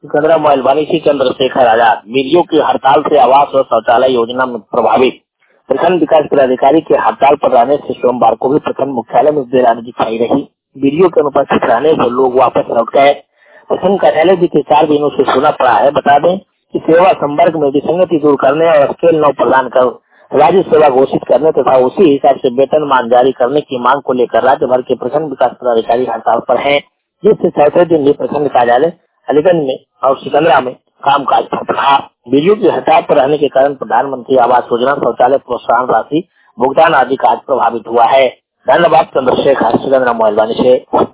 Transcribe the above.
सिकंदरा मोहलवानी से चंद्रशेखर आजाद। बीडीओ की हड़ताल से आवास और शौचालय योजना में प्रभावित। प्रखंड विकास पदाधिकारी के हड़ताल पर रहने से सोमवार को भी प्रखंड मुख्यालय में बेरानी दिखाई रही। बीडीओ के अनुपस्थित रहने से लोग वापस लौट गए। प्रखंड कार्यालय बीते 4 दिनों से सूना पड़ा है। बता दें कि सेवा संवर्ग में विसंगति दूर करने और स्केल 9 प्रदान कर राज्य सेवा घोषित करने तथा उसी हिसाब से वेतनमान जारी करने की मांग को लेकर राज्य भर के प्रखंड विकास पदाधिकारी हड़ताल पर हैं, जिससे चौथे दिन भी प्रखंड कार्यालय अलीगंज में और सिकंदरा में कामकाज ठप रहा। बीडीओ की हड़ताल पर रहने के कारण प्रधानमंत्री आवास योजना, शौचालय प्रोत्साहन राशि भुगतान आदि कार्य प्रभावित हुआ है। धन्यवाद। चंद्रशेखर, सिकंदरा मोहलवानी से।